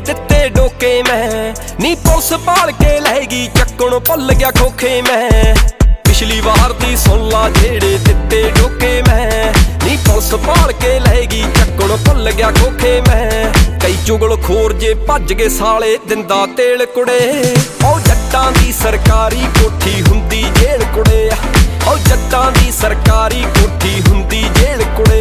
ਦਿੱਤੇ ਡੋਕੇ ਮੈਂ ਨੀ ਪੁਲਿਸ ਭਾਲ ਕੇ ਲੈਗੀ ਚੱਕਣ ਭੁੱਲ ਗਿਆ ਖੋਖੇ ਮੈਂ ਪਿਛਲੀ ਵਾਰ ਦੀ ਸੁਣ ਲਾ ਜਿਹੜੇ ਦਿੱਤੇ ਡੋਕੇ ਮੈਂ ਨੀ ਪੁਲਿਸ ਭਾਲ ਕੇ ਲੈਗੀ ਚੱਕਣ ਭੁੱਲ ਗਿਆ ਖੋਖੇ ਮੈਂ ਕਈ ਚੁਗਲ ਖੋਰ ਜੇ ਭੱਜ ਗਏ ਸਾਲੇ ਦਿੰਦਾ ਤੇਲ ਕੁੜੇ ਉਹ ਜੱਟਾਂ ਦੀ ਸਰਕਾਰੀ ਕੋਠੀ ਹੁੰਦੀ ਜੇਲ੍ਹ ਕੁੜੇ ਉਹ ਜੱਟਾਂ ਦੀ ਸਰਕਾਰੀ ਕੋਠੀ ਹੁੰਦੀ ਜੇਲ੍ਹ ਕੁੜੇ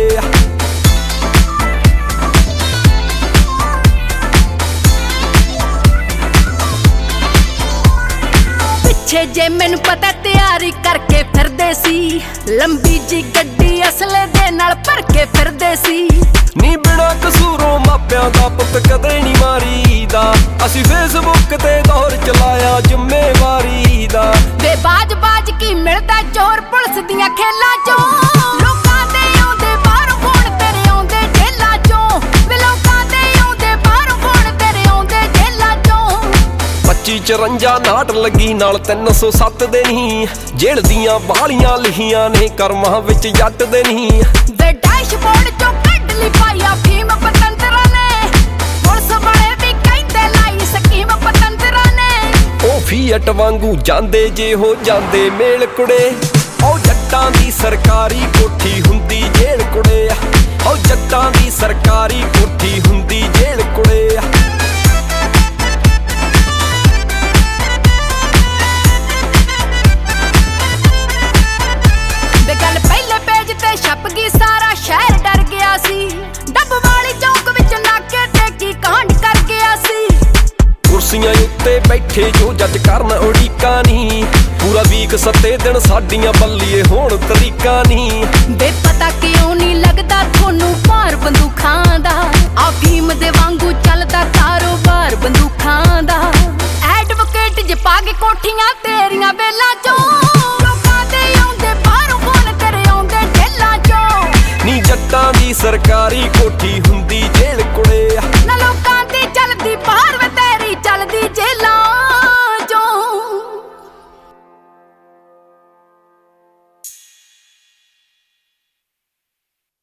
ਪਿੱਛੇ ਜੇ ਮੈਨੂੰ ਪਤਾ ਤਿਆਰੀ ਕਰਕੇ ਫਿਰਦੇ ਸੀ ਲੰਬੀ ਜੀ ਗੱਡੀ ਅਸਲੇ ਦੇ ਨਾਲ ਭਰ ਕੇ ਫਿਰਦੇ ਸੀ ਨੀ ਬਿਨਾ ਕਸੂਰੋਂ ਮਾਪਿਆਂ ਦਾ ਪੁੱਤ ਕਦੇ ਨਹੀਂ ਮਾਰੀਦਾ ਅਸੀਂ ਫੇਸਬੁੱਕ ਤੇ ਦੌਰ ਚਲਾਇਆ ਜ਼ਿੰਮੇਵਾਰੀ ਦਾ ਵੇ ਬਾਜ ਕੀ ਮਿਲਦਾ ਚੋਰ ਪੁਲਿਸ ਦੀਆਂ ਖੇਲਾਂ ਚੋਂ ਲੋਕਾਂ ਦੇ ਆਉਂਦੇ ਬਾਹਰੋਂ ਫੋਨ ਤੇਰੇ ਆਉਂਦੇ ਜੇਲਾਂ ਚੋਂ ਵੇ ਲੋਕਾਂ ਦੇ ਆਉਂਦੇ ਬਾਹਰੋਂ ਫੋਨ ਤੇਰੇ ਆਉਂਦੇ ਜੇਲਾਂ ਚੋਂ 25-54 ਨਾਟ ਲੱਗੀ ਨਾਲ 307 ਦੇ ਨਹੀਂ ਜੇਲ੍ਹ ਦੀਆਂ ਬਾਲੀਆਂ ਲਿਖੀਆਂ ਨੇ ਕਰਮਾਂ ਵਿੱਚ ਜੱਟ ਦੇ ਨਹੀਂ ਵੇ ਡੈਸ਼ਬੋਰਡ ਚੋਂ ਕੱਢ ਲਈ ਪਾਇਆ ਫੀਮ ਪਤੰਦਰਾਂ ਨੇ ਪੁਲਿਸ ਵਾਲੇ ਵੀ ਕਹਿੰਦੇ ਲਾਈ ਸਕੀਮ ਪਤੰਦਰਾਂ ਨੇ ਉਹ ਫੀਅਟ ਵਾਂਗੂ ਜਾਂਦੇ ਜੇ ਹੋ ਜਾਂਦੇ ਮੇਲ ਕੁੜੇ ਉਹ ਜੱਟਾਂ ਦੀ ਸਰਕਾਰੀ ਕੋਠੀ ਹੁੰਦੀ ਜੇਲ੍ਹ ਕੁੜੇ ਉਹ ਜੱਟਾਂ ਦੀ ਸਰਕਾਰੀ ਕੋਠੀ ਹੁੰਦੀ ਜੇਲ੍ਹ ਕੁੜੇ ਗੱਲ ਪਹਿਲੇ ਪੇਜ ਤੇ ਛਪ ਗਈ ਸਾਰਾ ਸ਼ਹਿਰ ਡਰ ਗਿਆ ਸੀ ਡੱਬ ਵਾਲੀ ਚੌਕ ਵਿੱਚ ਨਾਕੇ ਤੇ ਕੀ ਕਾਂਡ ਕਰ ਗਿਆ ਸੀ ਕੁਰਸੀਆਂ ਉੱਤੇ ਬੈਠੇ ਜੋ ਜੱਜ ਕਰਨ ਉਡੀਕਾਂ ਨਹੀਂ ਪੂਰਾ ਵੀਕ 7 ਦਿਨ ਸਾਡੀਆਂ ਬੱਲੀਏ ਹੋਣ ਤਰੀਕਾ ਨਹੀਂ ਬੇ ਪਤਾ ਕਿਉਂ ਨਹੀਂ ਲੱਗਦਾ ਤੁਹਾਨੂੰ ਭਾਰ ਬੰਦੂਖਾਂ ਦਾ ਆ ਫੀਮ ਦੇ ਵਾਂਗੂ ਚੱਲਦਾ ਤਾਰ